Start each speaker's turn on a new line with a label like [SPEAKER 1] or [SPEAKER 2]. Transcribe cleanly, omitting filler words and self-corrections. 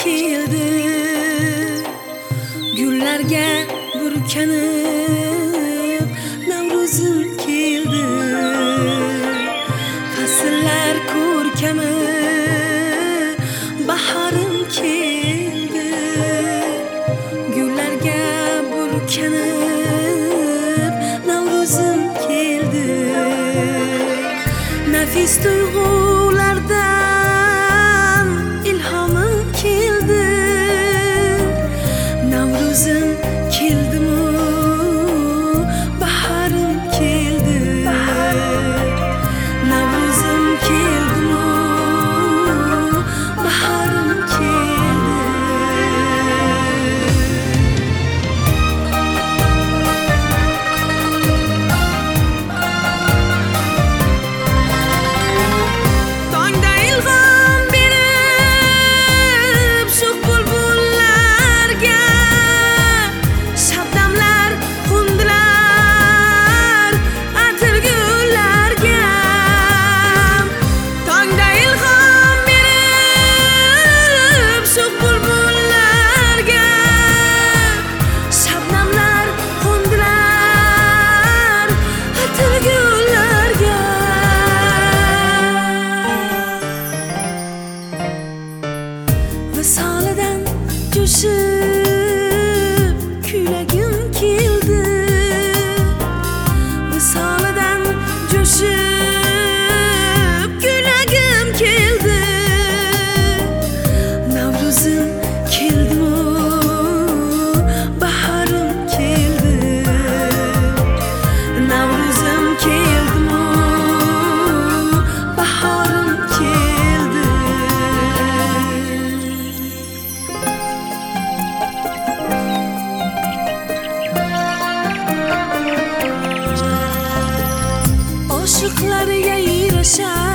[SPEAKER 1] keldi, gullarga burkanib Navruzim keldi. Fasllar ko'rkami bahorim keldi, gullarga burkanib Navruzim keldi. Nafis tuyg'ulardan ilhomim keldi, Navruzim keldimu bahorim keldi, Navruzim keldimu bahorim keldi. Tongda ilhom berib sho'x bulbullarga shabnamlar qo'ndilar atirgullarga. Tongda ilhom berib sho'x bulbullarga shabnamlar qo'ndilar atirgullarga. Visolidan jo'shib kuylagim keldi, visolidan jo'shib kuylagim keldi. Navruzim keldimu bahorim keldi, Navruzim keldimu bahorim keldi. Oshiqlarga yarasha